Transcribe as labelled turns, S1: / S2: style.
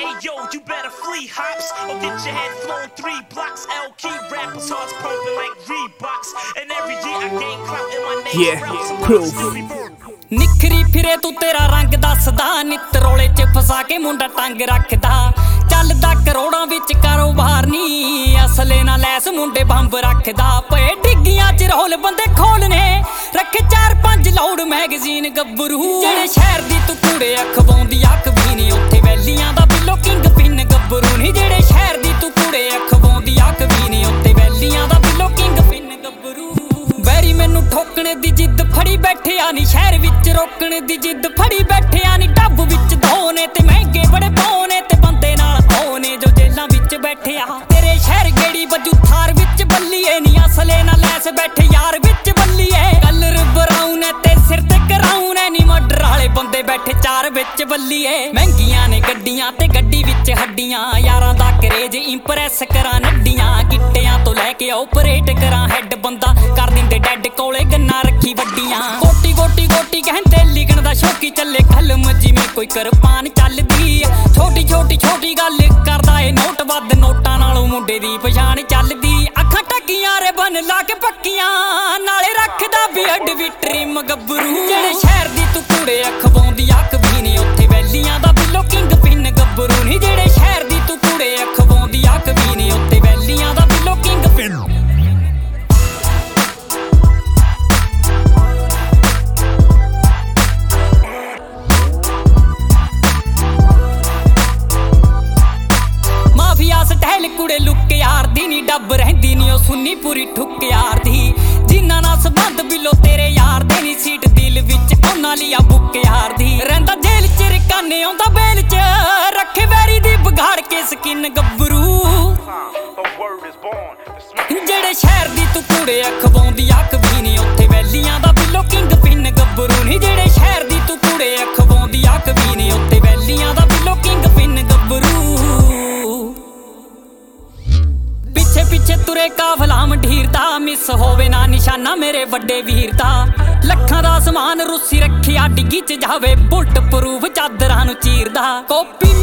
S1: Hey yo, you better flee hops or get your head flown 3 blocks. L-key rappers hearts pumping like Reeboks. And every year I gain clout in my name.
S2: Yeah, proof.
S3: ਨਿਖਰੀ ਫਿਰੇ ਤੂੰ ਤੇਰਾ ਰੰਗ ਦੱਸਦਾ ਨਿੱਤ ਰੋਲੇ ਚ ਫਸਾ ਕੇ ਮੁੰਡਾ ਟੰਗ ਰੱਖਦਾ ਚੱਲਦਾ ਕਰੋੜਾਂ ਵਿੱਚ ਕਾਰੋਬਾਰ ਨੀ ਅਸਲੇ ਨਾਲ ਲੈਸ ਮੁੰਡੇ ਬੰਬ ਰੱਖਦਾ ਪਏ ਡਿੱਗੀਆਂ ਚ ਰੋਲ ਬੰਦੇ ਖੋਲਨੇ ਰੱਖੇ 4-5 ਲਾਊਡ ਮੈਗਜ਼ੀਨ ਗੱਭਰੂ ਜਿਹੜੇ ਸ਼ਹਿਰ ਦੀ ਤੂੰ ਕੂੜੇ ਅਖਵਾਉਂਦੀ ਅੱਖ ਵੀ ਨੀ ਉੱਥੇ ਵੈਲੀਆਂ ਦਾ ਬਿੱਲੋ ਕਿੰਗ ਪਿੰਨ ਗੱਭਰੂ ਨੀ ਜਿਹੜੇ ਸ਼ਹਿਰ ਦੀ ਤੂੰ ਕੂੜੇ ਅਖਵਾਉਂਦੀ ਅੱਖ ਵੀ ਨੀ ਉੱਥੇ ਵੈਲੀਆਂ ਦਾ ਬਿੱਲੋ ਕਿੰਗ ਪਿੰਨ ਗੱਭਰੂ ਵੈਰੀ ਮੈਨੂੰ ਠੋਕਣੇ ਦੀ ਜਿੱਦ ਫੜੀ ਬੈਠਿਆ ਨੀ ਸ਼ਹਿਰ ਵਿੱਚ ਰੋਕਣ ਦੀ ਜਿੱਦ ਫੜੀ ਬੈਠਿਆ ਨੀ ਡੱਬ ਵਿੱਚ ਧੋਨੇ ਤੇ ਮਹਿੰਗੇ ਬੜੇ ਪਾਉਨੇ ਤੇ ਬੰਦੇ ਨਾਲ ਹੋਨੇ ਜੋ ਜੇਲਾਂ ਵਿੱਚ ਬੈਠਿਆ ਤੇਰੇ ਸ਼ਹਿਰ ਗੇੜੀ ਵਜੂ ਥਾਰ ਵਿੱਚ ਬੱਲੀਏ ਨੀ ਅਸਲੇ ਨਾਲ ਲੈਸ ਬੈਠੇ ਯਾਰ ਵਿੱਚ ਬੱਲੀਏ ਕਲਰ ਬਰਾਊਨ ਤੇ ਸਿਰ ਤੇ ਕਰਾਉਨ ਨੀ ਮਰਡਰ ਵਾਲੇ ਬੰਦੇ ਬੈਠੇ 4 ਵਿੱਚ ਬੱਲੀਏ ਮਹਿੰਗੀਆਂ ਨੇ ਗੱਡੀਆਂ ਤੇ ਗੱਡੀ ਵਿੱਚ ਹੱਡੀਆਂ ਯਾਰਾਂ ਦਾ ਕਰੇਜ ਇੰਪ੍ਰੈਸ ਕਰਾਂ ਨੱਡੀਆਂ ਗਿੱਟਿਆਂ ਤੋਂ ਲੈ ਕੇ ਆਪਰੇਟ ਕਰਾਂ ਹੈਡ ਬੰਦਾ ਕਰ ਦਿੰਦੇ ਡੈਡ ਕੋਲੇ ਗੰਨਾ ਰੱਖੀ ਵੱਡੀਆਂ ਗੋਟੀ ਗੋਟੀ ਗੋਟੀ ਕਹਿੰਦੇ ਲਿਖਣ ਦਾ ਸ਼ੌਕੀ ਚੱਲੇ ਕਲਮ ਜਿਵੇਂ ਕੋਈ ਕਿਰਪਾਨ ਚੱਲਦੀ ਛੋਟੀ ਛੋਟੀ ਛੋਟੀ ਗੱਲ ਕਰਦਾ ਏ ਨੋਟ ਵੱਧ ਨੋਟਾਂ ਨਾਲੋਂ ਮੁੰਡੇ ਦੀ ਪਛਾਣ ਚੱਲਦੀ ਅੱਖਾਂ ਟੱਕੀਆਂ ਰੇ ਬਨ ਲਾ ਕੇ ਪੱਕੀਆਂ ਨਾਲੇ ਰੱਖਦਾ ਬੀਅਡ ਵੀ ਟ੍ਰਿਮ ਗੱਭਰੂ ਜਿਹੜੇ ਸ਼ਹਿਰ ਦੀ ਤੂੰ ਕੂੜੇ ਅਖਵਾਉਂਦੀ ਅੱਖ ਵੀ ਨੀ ਉੱਥੇ ਵੈਲੀਆਂ ਦਾ ਬਿੱਲੋ ਕਿੰਗ ਪਿੰਨ ਗੱਭਰੂ ਨੀ ਜਿਹੜੇ ਸ਼ਹਿਰ ਦੀ ਤੂੰ ਕੂੜੇ ਅਖਵਾਉਂਦੀ ਅੱਖ ਵੀ ਨੀ ਉੱਥੇ ਵੈਲੀਆਂ ਦਾ ਬਿੱਲੋ ਕਿੰਗ ਪਿੰਨ ਸਟਾਈਲ ਕੁੜੇ ਲੁੱਕ ਯਾਰ ਦੀ ਨੀ ਡੱਬ ਰਹਿੰਦੀ ਨੀ ਉਹ ਸੁੰਨੀ ਪੂਰੀ ਠੁੱਕ ਯਾਰ ਦੀ ਜਿਨ੍ਹਾਂ ਨਾਲ ਸੰਬੰਧ ਬਿੱਲੋ ਤੇਰੇ ਯਾਰ ਦੇ ਨੀ ਸੀਟ ਦਿਲ ਵਿੱਚ ਉਹਨਾਂ ਲਈ ਆ ਬੁੱਕ ਯਾਰ ਦੀ ਰਹਿੰਦਾ ਜੇਲ੍ਹ ਚ ਰਕਾਨੇ ਆਉਂਦਾ ਬੇਲ ਚ ਰੱਖੇ ਵੈਰੀ ਦੀ ਵਿਗਾੜ ਕੇ ਸਕਿਨ ਗੱਭਰੂ ਜਿਹੜੇ ਸ਼ਹਿਰ ਦੀ ਤੂੰ ਕੂੜੇ ਅਖਵਾਉਂਦੀ ਅੱਖ ਵੀ ਨੀ ਉੱਥੇ ਵੈਲੀਆਂ ਦਾ ਬਿੱਲੋ ਕਿੰਗ ਪਿੰਨ ਗੱਭਰੂ ਨੀ ਜਿਹੜੇ ਸ਼ਹਿਰ ਦੀ ਤੂੰ ਕੂੜੇ ਅਖਵਾਉਂਦੀ ਅੱਖ ਵੀ ਨੀ ਉੱਥੇ ਵੈਲੀਆਂ ਦਾ ਬਿੱਲੋ ਕਿੰਗ ਪਿੰਨ ਗੱਭਰੂ ਪਿੱਛੇ ਪਿੱਛੇ ਤੁਰੇ ਕਾਫਲਾ ਮੰਢੀਰ ਦਾ ਮਿਸ ਹੋਵੇ ਨਾ ਨਿਸ਼ਾਨਾ ਮੇਰੇ ਵੱਡੇ ਵੀਰ ਦਾ ਲੱਖਾਂ ਦਾ ਸਮਾਨ ਰੁੱਸੀ ਰੱਖਿਆ ਡਿੱਗੀ ਚ ਜਾਵੇ ਬੁਲਟ ਪ੍ਰੂਫ ਚਾਦਰਾਂ ਨੂੰ ਚੀਰਦਾ ਕਾਪੀ